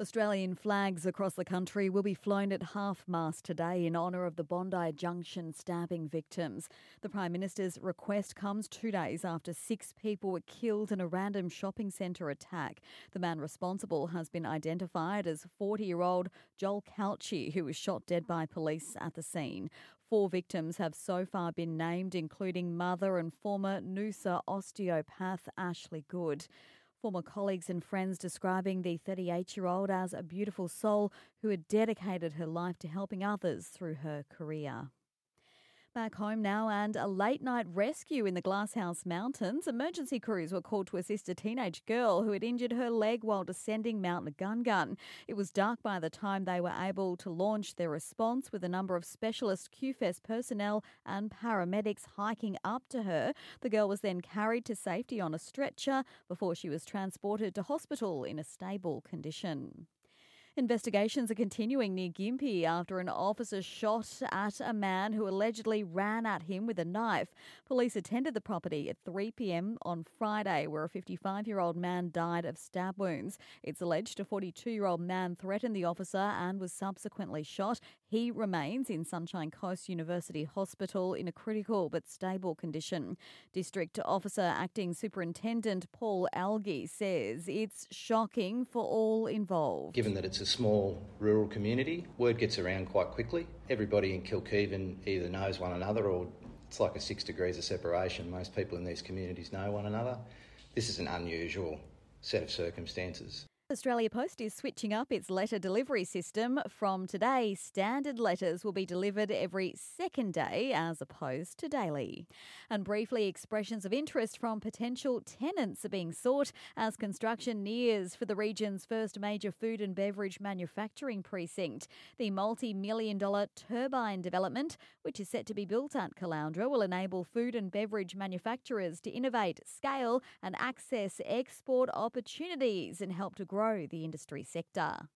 Australian flags across the country will be flown at half-mast today in honour of the Bondi Junction stabbing victims. The Prime Minister's request comes 2 days after 6 people were killed in a random shopping centre attack. The man responsible has been identified as 40-year-old Joel Couchy, who was shot dead by police at the scene. 4 victims have so far been named, including mother and former Noosa osteopath Ashley Good. Former colleagues and friends describing the 38-year-old as a beautiful soul who had dedicated her life to helping others through her career. Back home now, and a late-night rescue in the Glasshouse Mountains. Emergency crews were called to assist a teenage girl who had injured her leg while descending Mount Gungun. It was dark by the time they were able to launch their response, with a number of specialist QFES personnel and paramedics hiking up to her. The girl was then carried to safety on a stretcher before she was transported to hospital in a stable condition. Investigations are continuing near Gympie after an officer shot at a man who allegedly ran at him with a knife. Police attended the property at 3 p.m. on Friday, where a 55-year-old man died of stab wounds. It's alleged a 42-year-old man threatened the officer and was subsequently shot. He remains in Sunshine Coast University Hospital in a critical but stable condition. District Officer Acting Superintendent Paul Algie says it's shocking for all involved. Given that it's a small rural community, word gets around quite quickly. Everybody in Kilkivan either knows one another, or it's like a 6 degrees of separation. Most people in these communities know one another. This is an unusual set of circumstances. Australia Post is switching up its letter delivery system. From today, standard letters will be delivered every second day as opposed to daily. And briefly, expressions of interest from potential tenants are being sought as construction nears for the region's first major food and beverage manufacturing precinct. The multi-million-dollar turbine development, which is set to be built at Caloundra, will enable food and beverage manufacturers to innovate, scale and access export opportunities and help to grow the industry sector.